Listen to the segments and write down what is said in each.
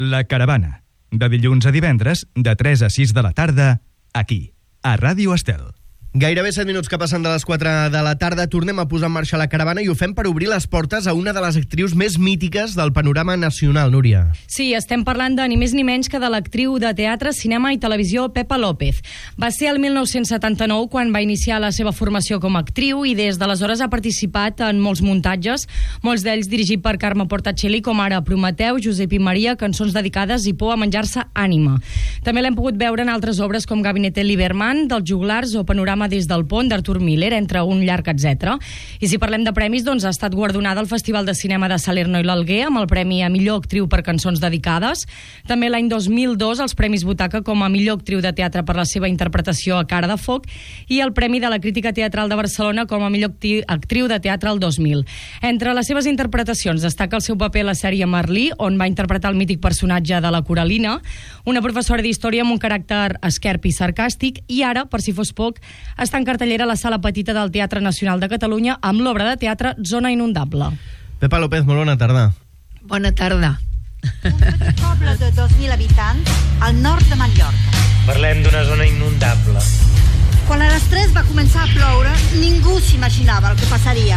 La Caravana, de dilluns a divendres, de 3 a 6 de la tarda, aquí, a Ràdio Estel. Gairebé 7 minuts que passen de les 4 de la tarda, tornem a posar en marxa La Caravana i ho fem per obrir les portes a una de les actrius més mítiques del panorama nacional, Núria. Sí, estem parlant de ni més ni menys que de l'actriu de teatre, cinema i televisió Pepa López. Va ser el 1979 quan va iniciar la seva formació com a actriu i des d'aleshores ha participat en molts muntatges, molts d'ells dirigits per Carme Portacelli, com ara Prometeu, Josep i Maria, cançons dedicades i Por a menjar-se ànima. També l'hem pogut veure en altres obres com Gabinete Lieberman, dels Joglars o Panorama des del pont d'Artur Miller, entre un llarg etc. I si parlem de premis, doncs ha estat guardonada al Festival de Cinema de Salerno i l'Alguer amb el Premi a Millor Actriu per Cançons Dedicades. També l'any 2002 els Premis Butaca com a Millor Actriu de Teatre per la seva interpretació a Cara de Foc i el Premi de la Crítica Teatral de Barcelona com a Millor Actriu de Teatre el 2000. Entre les seves interpretacions destaca el seu paper a la sèrie Merlí, on va interpretar el mític personatge de la Coralina, una professora d'història amb un caràcter esquerp i sarcàstic, i ara, per si fos poc, està en cartellera a la Sala Petita del Teatre Nacional de Catalunya amb l'obra de teatre Zona Inundable. Pepa López, molt bona tarda. Bona tarda. Un petit poble de 2.000 habitants al nord de Mallorca. Parlem d'una zona inundable. Quan a les 3 va començar a ploure, ningú s'imaginava el que passaria.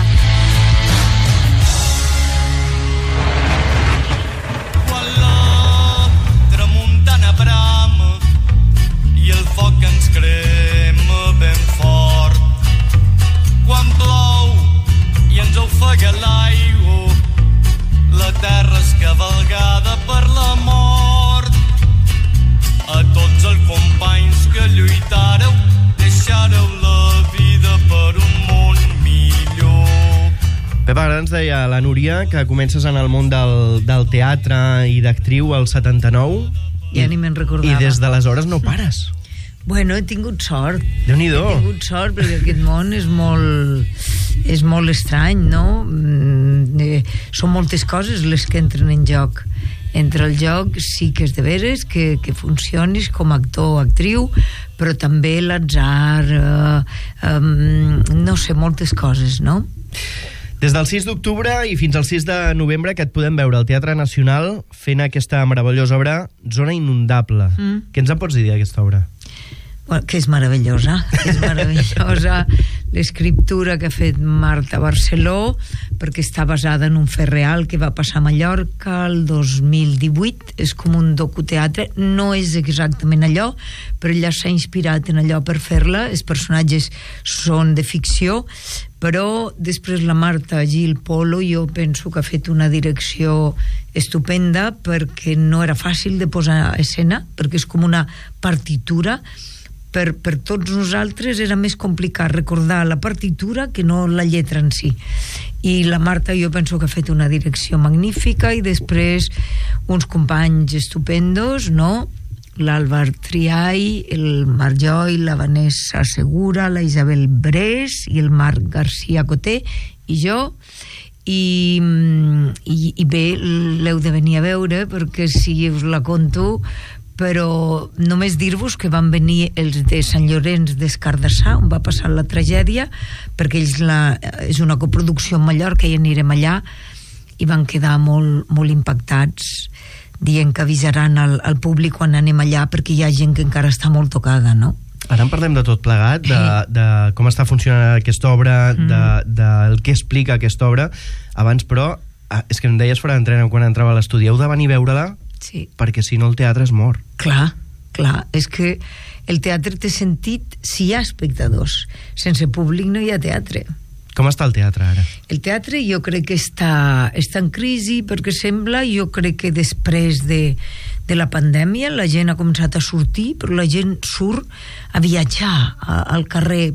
Quan la tramuntana brama i el foc ens crema ben fort. Quan plou i ens ofega l'aigua, la terra és cavalgada per la mort. A tots els companys que lluitàreu, deixàreu la vida per un món millor. Pepa, ara ens deia la Núria que comences en el món del teatre i d'actriu al 79. Ja ni me'n recordava. I des d'aleshores no pares. Bueno, he tingut sort. Déu-n'hi-do. He tingut sort perquè aquest món és molt estrany, no? Són moltes coses les que entren en joc. Entre el joc sí que és de veres que funcionis com a actor o actriu, però també l'atzar, no sé, moltes coses, no? Des del 6 d'octubre i fins al 6 de novembre que et podem veure al Teatre Nacional fent aquesta meravellosa obra Zona Inundable. Què ens en pots dir d'aquesta obra? Bueno, que és meravellosa. És meravellosa l'escriptura que ha fet Marta Barceló, perquè està basada en un fet real que va passar a Mallorca el 2018. És com un docuteatre, no és exactament allò, però ella s'ha inspirat en allò per fer-la. Els personatges són de ficció, però després la Marta Gil Polo jo penso que ha fet una direcció estupenda, perquè no era fàcil de posar a escena, perquè és com una partitura. Per tots nosaltres era més complicat recordar la partitura que no la lletra en si. I la Marta jo penso que ha fet una direcció magnífica, i després uns companys estupendos, no? L'Àlvar Triay, el Marc Joy, la Vanessa Segura, la Isabel Brés i el Marc García Coté i jo. I bé, l'heu de venir a veure, perquè si us la conto, però només dir-vos que van venir els de Sant Llorenç des Cardassar, on va passar la tragèdia, perquè ells és una coproducció en Mallorca i anirem allà, i van quedar molt, molt impactats, dient que avisaran al públic quan anem allà, perquè hi ha gent que encara està molt tocada, no? Ara en parlem de tot plegat, de com està funcionant aquesta obra, del que explica aquesta obra. Abans, però, és que em deies fora d'entrena quan entrava a l'estudi, heu de venir a veure-la? Sí. Perquè si no el teatre es mor. Clar, és que el teatre té sentit si hi ha espectadors. Sense públic no hi ha teatre. Com està el teatre ara? El teatre jo crec que està en crisi, perquè sembla, jo crec que després de la pandèmia la gent ha començat a sortir, però la gent surt a viatjar al carrer.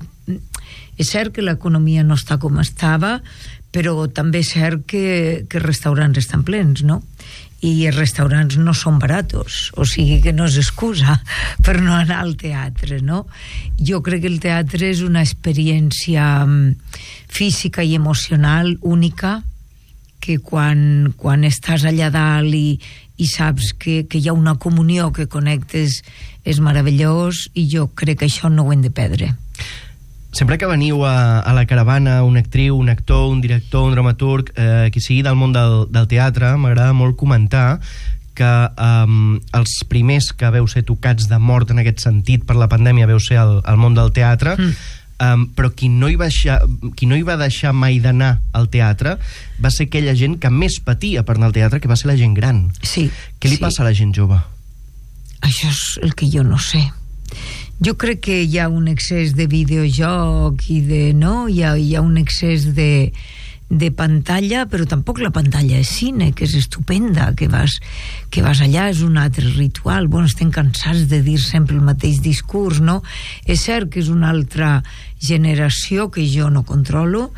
És cert que l'economia no està com estava, però també és cert que els restaurants estan plens, no? I els restaurants no són baratos, o sigui que no és excusa per no anar al teatre, no? Jo crec que el teatre és una experiència física i emocional única, que quan estàs allà dalt i saps que hi ha una comunió, que connectes, és meravellós, i jo crec que això no ho hem de perdre. Sempre que veniu a la caravana, una actriu, un actor, un director, un dramaturg, qui sigui del món del teatre, m'agrada molt comentar que els primers que veu ser tocats de mort en aquest sentit per la pandèmia veu ser el món del teatre, però qui no hi va deixar mai d'anar al teatre va ser aquella gent que més patia per anar al teatre, que va ser la gent gran. Sí. Què li passa a la gent jove? Això és el que jo no sé. Jo crec que hi ha un excés de videojoc i hi ha un excés de pantalla, però tampoc la pantalla és cine, que és estupenda, que vas allà, és un altre ritual. Bueno, estem cansats de dir sempre el mateix discurs, no? És cert que és una altra generació que jo no controlo,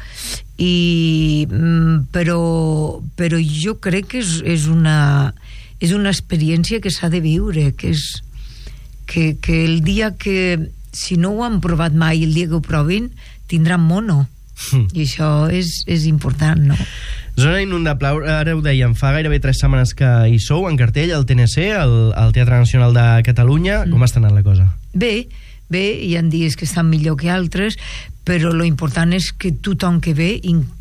però jo crec que és una experiència que s'ha de viure, que el dia que, si no ho han provat mai, el dia que ho provin, tindran mono. I això és important, no? Zona Inundable, ara ho dèiem, fa gairebé 3 setmanes que hi sou en cartell al TNC, al Teatre Nacional de Catalunya. Com està anant la cosa? Bé, hi ha dies que estan millor que altres, però lo important és que tothom que ve,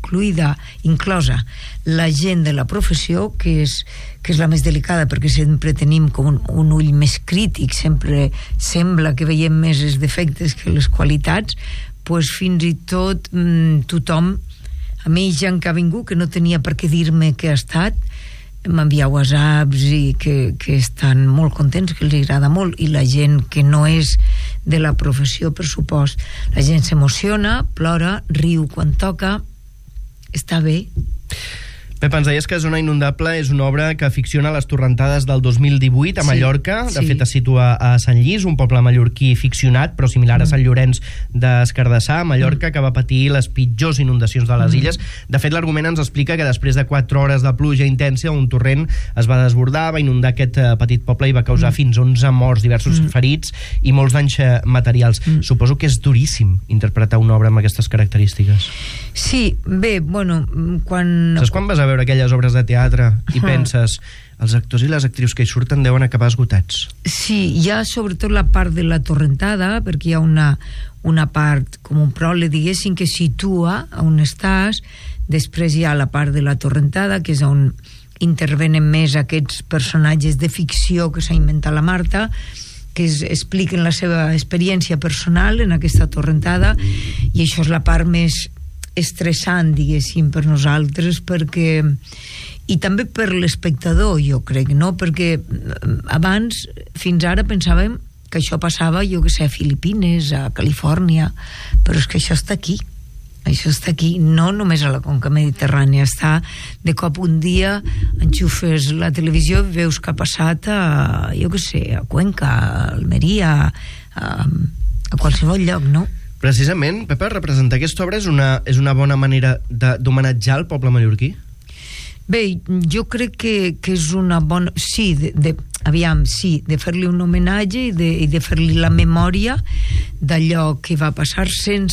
inclosa la gent de la professió, que és la més delicada, perquè sempre tenim com un ull més crític, sempre sembla que veiem més els defectes que les qualitats, pues fins i tot tothom, a mi gent que ha vingut que no tenia per què dir-me què ha estat, m'envia whatsapps i que estan molt contents, que els agrada molt, i la gent que no és de la professió, per supost, la gent s'emociona, plora, riu quan toca, està bé. Pep, ens deies que Zona Inundable és una obra que ficciona les torrentades del 2018 a Mallorca. De fet, es situa a Sant Llis, un poble mallorquí ficcionat, però similar a Sant Llorenç d'Escardassar, a Mallorca, que va patir les pitjors inundacions de les illes. De fet, l'argument ens explica que després de 4 hores de pluja intensa, un torrent es va desbordar, va inundar aquest petit poble i va causar fins 11 morts, diversos ferits i molts danys materials. Suposo que és duríssim interpretar una obra amb aquestes característiques. Sí, bé, bueno, Saps quan vas a veure aquelles obres de teatre i penses, els actors i les actrius que hi surten deuen acabar esgotats? Sí, hi ha sobretot la part de la torrentada, perquè hi ha una part, com un pròleg, diguéssim, que situa on estàs. Després hi ha la part de la torrentada, que és on intervenen més aquests personatges de ficció que s'ha inventat la Marta, que expliquen la seva experiència personal en aquesta torrentada, i això és la part més estressant, diguéssim, per nosaltres, perquè i també per l'espectador, jo crec, no? Perquè abans, fins ara, pensàvem que això passava, jo que sé, a Filipines, a Califòrnia, però és que això està aquí. Això està aquí, no només a la conca mediterrània, està de cop un dia, enxufes la televisió i veus que ha passat a, jo que sé, a Cuenca, a Almeria, a qualsevol lloc, no? Precisament, Pepa, representar aquesta obra és una bona manera d'homenatjar el poble mallorquí? Bé, jo crec que és una bona... Sí, de fer-li un homenatge i de fer-li la memòria d'allò que va passar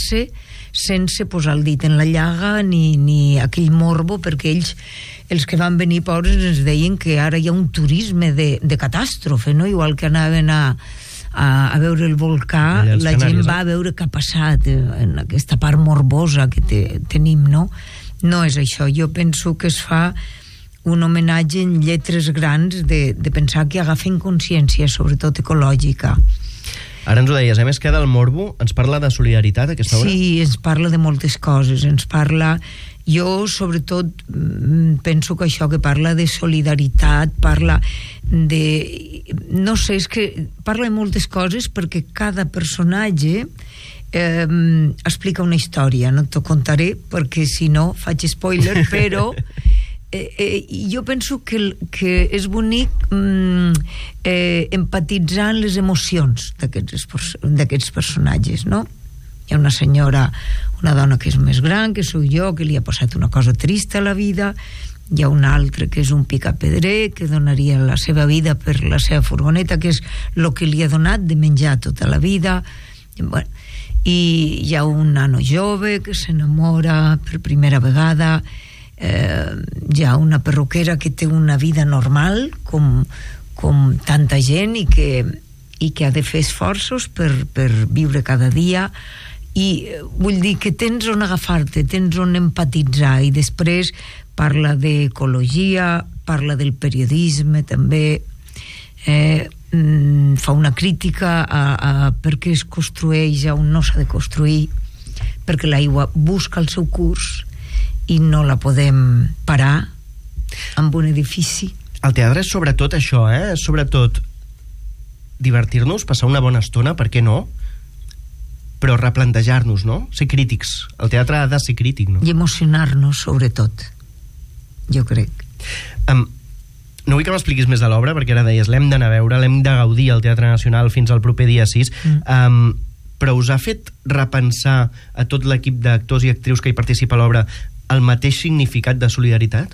sense posar el dit en la llaga ni aquell morbo, perquè ells, els que van venir pobres, ens deien que ara hi ha un turisme de catàstrofe, no? Igual que anaven a veure el volcà, la gent va a veure què ha passat en aquesta part morbosa que tenim, no? No és això. Jo penso que es fa un homenatge en lletres grans de pensar que agafen consciència, sobretot ecològica. Ara ens ho deies, a més que del morbo, ens parla de solidaritat, aquesta obra? Sí, ens parla de moltes coses, ens parla... Jo, sobretot, penso que això que parla de solidaritat, parla de... No sé, és que parla de moltes coses perquè cada personatge explica una història. No t'ho contaré perquè, si no, faig spoiler, però jo penso que és bonic empatitzar en les emocions d'aquests personatges, no? Hi ha una senyora, una dona que és més gran, que sóc jo, que li ha passat una cosa trista a la vida. Hi ha un altre que és un picapedrer, que donaria la seva vida per la seva furgoneta, que és el que li ha donat de menjar tota la vida. Bueno, i hi ha un nano jove que s'enamora per primera vegada. Hi ha una perruquera que té una vida normal, com tanta gent, i que ha de fer esforços per viure cada dia. I vull dir que tens on agafar-te, tens on empatitzar, i després parla d'ecologia, parla del periodisme també, fa una crítica a per què es construeix on no s'ha de construir, perquè l'aigua busca el seu curs i no la podem parar amb un edifici. El teatre és sobretot això, sobretot divertir-nos, passar una bona estona, per què no? Però replantejar-nos, no? Ser crítics. El teatre ha de ser crític, no? I emocionar-nos, sobretot, jo crec. No vull que m'expliquis més de l'obra, perquè ara deies, l'hem d'anar a veure, l'hem de gaudir al Teatre Nacional fins al proper dia 6, però us ha fet repensar a tot l'equip d'actors i actrius que hi participa a l'obra el mateix significat de solidaritat?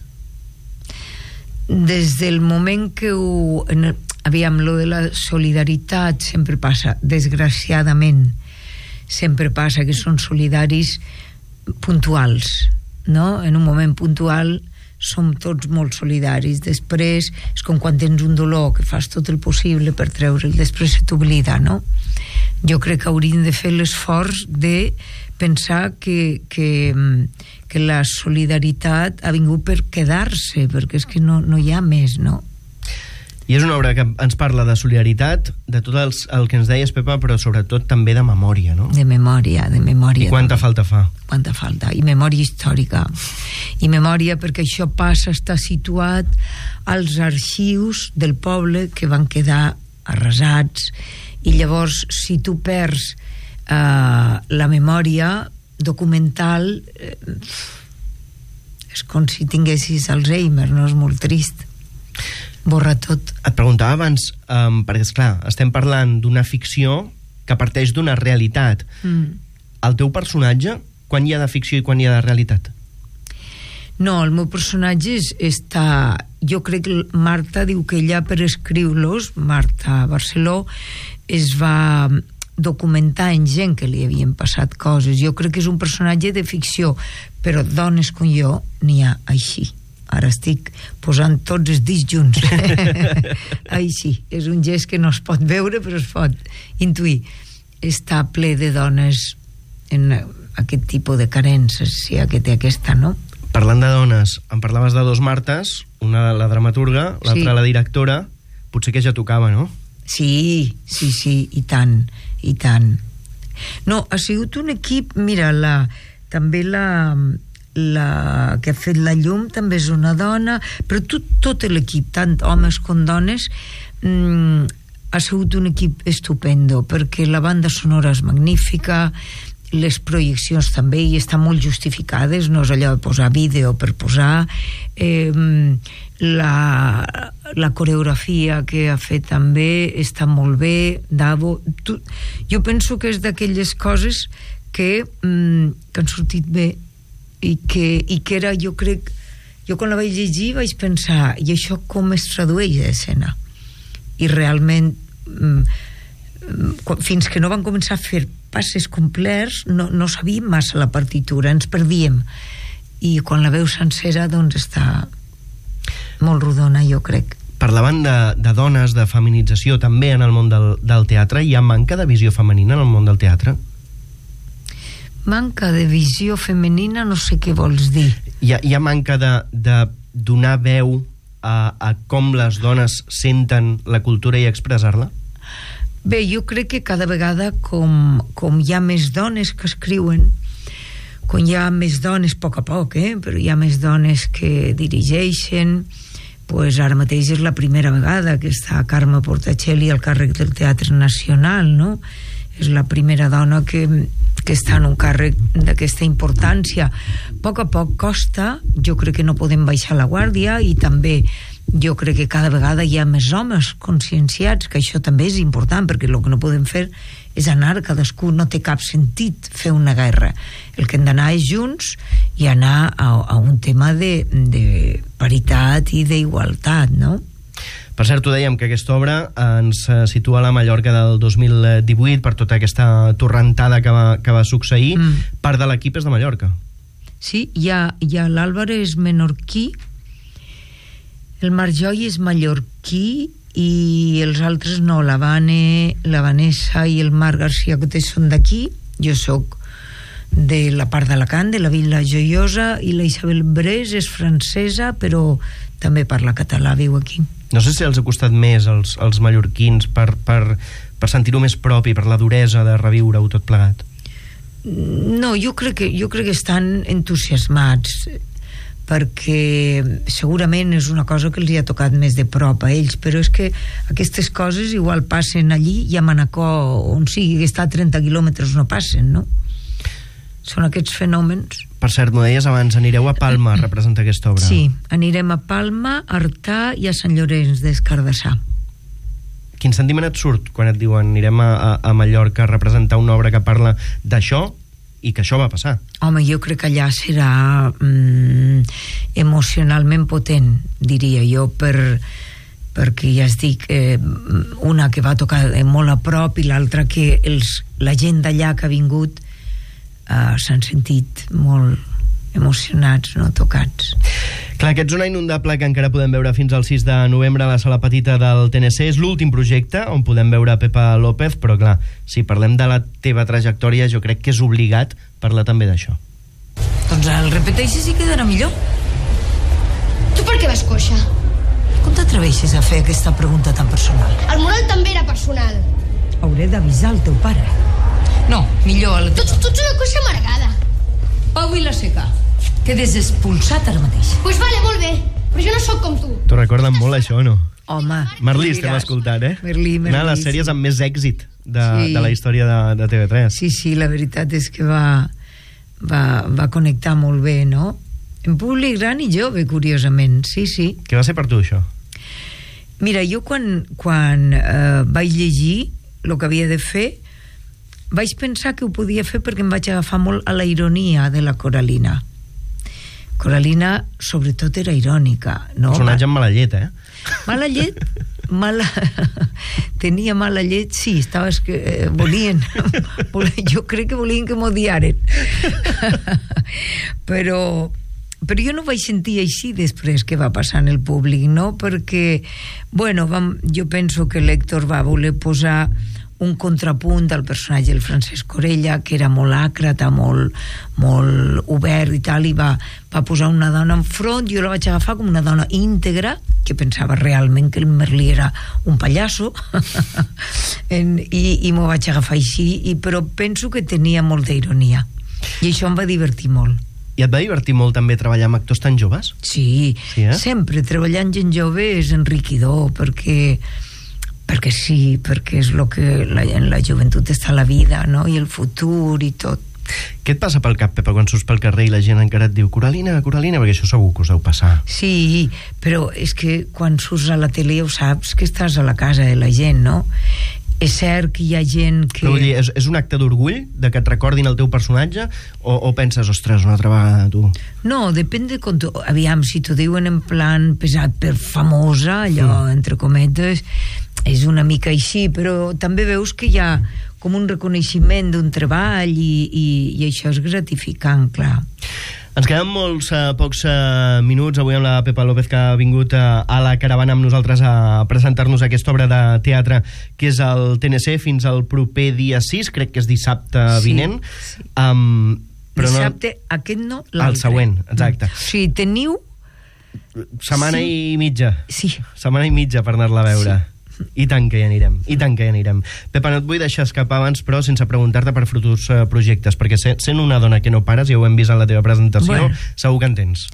Des del moment que aviam, lo de la solidaritat sempre passa, desgraciadament, sempre passa que són solidaris puntuals, no? En un moment puntual som tots molt solidaris. Després és com quan tens un dolor que fas tot el possible per treure'l, després se t'oblida, no? Jo crec que hauríem de fer l'esforç de pensar que la solidaritat ha vingut per quedar-se, perquè és que no hi ha més, no? I és una obra que ens parla de solidaritat, de tot el que ens deies, Pepa, però sobretot també de memòria, no? De memòria. I quanta falta fa? Quanta falta. I memòria històrica. I memòria perquè això passa, està situat als arxius del poble que van quedar arrasats, i llavors si tu perds la memòria documental, és com si tinguessis Alzheimer, no? És molt trist. Borra tot. Et preguntava abans, perquè esclar, estem parlant d'una ficció que parteix d'una realitat. El teu personatge, quan hi ha de ficció i quan hi ha de realitat? No, el meu personatge està... Jo crec que Marta diu que ella, per escriure-los, Marta Barceló, es va documentar en gent que li havien passat coses. Jo crec que és un personatge de ficció, però dones com jo n'hi ha així. Ara estic posant tots els dits junts. Així. És un gest que no es pot veure, però es pot intuir. Està ple de dones en aquest tipus de carències, si que té aquesta, no? Parlant de dones, em parlaves de dos Martes, una la dramaturga, l'altra la directora. Potser que ja tocava, no? Sí, i tant. No, ha sigut un equip, mira, també la que ha fet la llum també és una dona, però tot l'equip, tant homes com dones, ha sigut un equip estupendo, perquè la banda sonora és magnífica, les projeccions també hi estan molt justificades, no és allò de posar vídeo per posar, la coreografia que ha fet també està molt bé. Davo, jo penso que és d'aquelles coses que han sortit bé i que era, jo crec, jo quan la vaig llegir vaig pensar, i això com es tradueix a escena? I realment fins que no van començar a fer passes complets no sabíem massa la partitura, ens perdíem, i quan la veus sencera doncs està molt rodona, jo crec. Parlaven de dones, de feminització també en el món del teatre. Hi ha manca de visió femenina en el món del teatre? Manca de visió femenina, no sé què vols dir. Hi ha manca de donar veu a com les dones senten la cultura i expressar-la? Bé, jo crec que cada vegada com hi ha més dones que escriuen, com hi ha més dones, a poc, però hi ha més dones que dirigeixen, pues ara mateix és la primera vegada que està Carme Portacelli al càrrec del Teatre Nacional, no? És la primera dona que està en un càrrec d'aquesta importància. A poc costa, jo crec que no podem baixar la guàrdia, i també jo crec que cada vegada hi ha més homes conscienciats, que això també és important, perquè el que no podem fer és anar cadascú, no té cap sentit fer una guerra. El que hem d'anar és junts i anar a un tema de paritat i d'igualtat, no? Per cert, ho dèiem, que aquesta obra ens situa a la Mallorca del 2018 per tota aquesta torrentada que va succeir. Part de l'equip és de Mallorca. Sí, hi ha l'Àlvaro és menorquí, el Marc Joy és mallorquí, i els altres no, la Vanessa i el Marc García Cotés són d'aquí, jo sóc de la part d'Alacant, de la Vila Joiosa, i la Isabel Brés és francesa, però també parla català, viu aquí. No sé si els ha costat més als mallorquins per sentir-ho més propi, per la duresa de reviure-ho tot plegat. No, jo crec que estan entusiasmats, perquè segurament és una cosa que els hi ha tocat més de prop a ells, però és que aquestes coses igual passen allí i a Manacor, on sigui que està a 30 quilòmetres, no passen, no? Són aquests fenòmens. Per cert, m'ho deies abans, anireu a Palma a representar aquesta obra. Sí, anirem a Palma, a Artà i a Sant Llorenç des Cardassà. Quin sentiment et surt quan et diuen anirem a Mallorca a representar una obra que parla d'això i que això va passar? Home, jo crec que allà serà emocionalment potent, diria jo, perquè ja es dic, una que va tocar molt a prop i l'altra que la gent d'allà que ha vingut s'han sentit molt emocionats, no, tocats. Clar, aquest Zona Inundable que encara podem veure fins al 6 de novembre a la Sala Petita del TNC és l'últim projecte on podem veure Pepa López, però clar, si parlem de la teva trajectòria jo crec que és obligat parlar també d'això. Doncs el repeteixes i quedarà millor. Tu per què vas coixa? Com t'atreveixes a fer aquesta pregunta tan personal? El moral també era personal. Hauré d'avisar el teu pare. No, millor... Tu ets una coixa amargada. Pau Vilaseca, quedes expulsat ara mateix. Pues vale, molt bé, però jo no sóc com tu. T'ho recorden molt, això, o no? Home... Merlí estem escoltant, eh? Merlí. Una de les sèries amb més èxit de la història de TV3. Sí, la veritat és que va connectar molt bé, no? En públic gran i jove, curiosament, sí. Què va ser per tu, això? Mira, jo quan vaig llegir el que havia de fer, vaig pensar que ho podia fer perquè em vaig agafar molt a la ironia de la Coralina. Coralina, sobretot, era irònica, no? Personatge amb mala llet, eh? Mala llet? Tenia mala llet, sí, volien jo crec que volien que m'odiaren. però jo no vaig sentir així després que va passar en el públic, no? Perquè, bueno, jo penso que l'Héctor va voler posar un contrapunt al personatge del Francesc Corella, que era molt àcrata, molt obert i tal, i va posar una dona enfront. Jo la vaig agafar com una dona íntegra, que pensava realment que el Merlí era un pallasso, i m'ho vaig agafar així, però penso que tenia molta ironia, i això em va divertir molt. I et va divertir molt també treballar amb actors tan joves? Sí, sempre treballar amb gent jove és enriquidor, perquè sí, perquè és el que en la joventut està la vida, no? I el futur i tot. Què et passa pel cap, Pepa, quan surts pel carrer i la gent encara et diu Coralina, perquè això segur que us deu passar. Sí, però és que quan surts a la tele ja ho saps, que estàs a la casa de la gent, no? És cert que hi ha gent que... Però vull dir, és un acte d'orgull de que et recordin el teu personatge o penses, ostres, una altra vegada tu? No, depèn de com tu... Aviam, si t'ho diuen en plan pesat per famosa, allò, entre cometes, és una mica així, però també veus que hi ha com un reconeixement d'un treball i això és gratificant, clar. Ens queden molts pocs minuts avui amb la Pepa López, que ha vingut a la caravana amb nosaltres a presentar-nos aquesta obra de teatre que és el TNC fins al proper dia 6, crec que és dissabte vinent. Sí. Però dissabte, aquest no, l'altre. El següent, exacte. Sí, teniu... Setmana i mitja. Sí. Setmana i mitja per anar-la a veure. Sí. I tant que hi anirem, Pepa, no et vull deixar escapar abans, però sense preguntar-te per futurs projectes, perquè sent una dona que no pares, ja ho hem vist en la teva presentació, segur que en tens.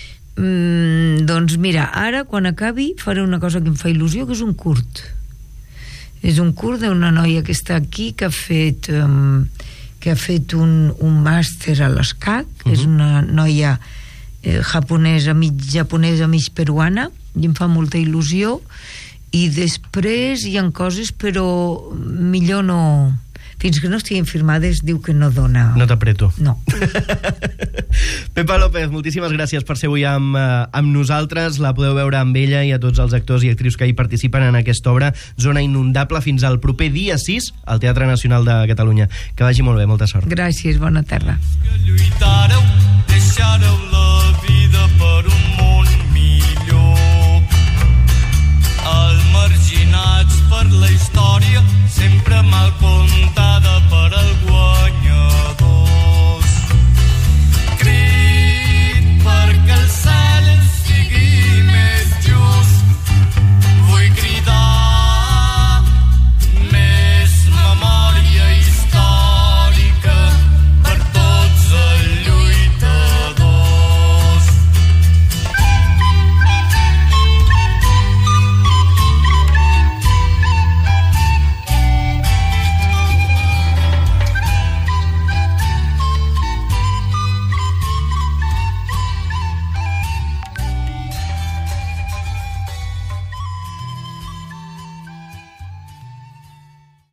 Doncs mira, ara quan acabi faré una cosa que em fa il·lusió, que és un curt. És un curt d'una noia que està aquí, que ha fet un màster a l'ESCAC, és una noia japonesa, mig peruana, i em fa molta il·lusió. I després hi ha coses, però millor no... Fins que no estiguin firmades, diu que no dona... No t'apreto. No. Pepa López, moltíssimes gràcies per ser avui amb nosaltres. La podeu veure amb ella i a tots els actors i actrius que hi participen en aquesta obra, Zona Inundable, fins al proper dia 6 al Teatre Nacional de Catalunya. Que vagi molt bé, molta sort. Gràcies, bona tarda. Que lluitareu, deixareu la vida per un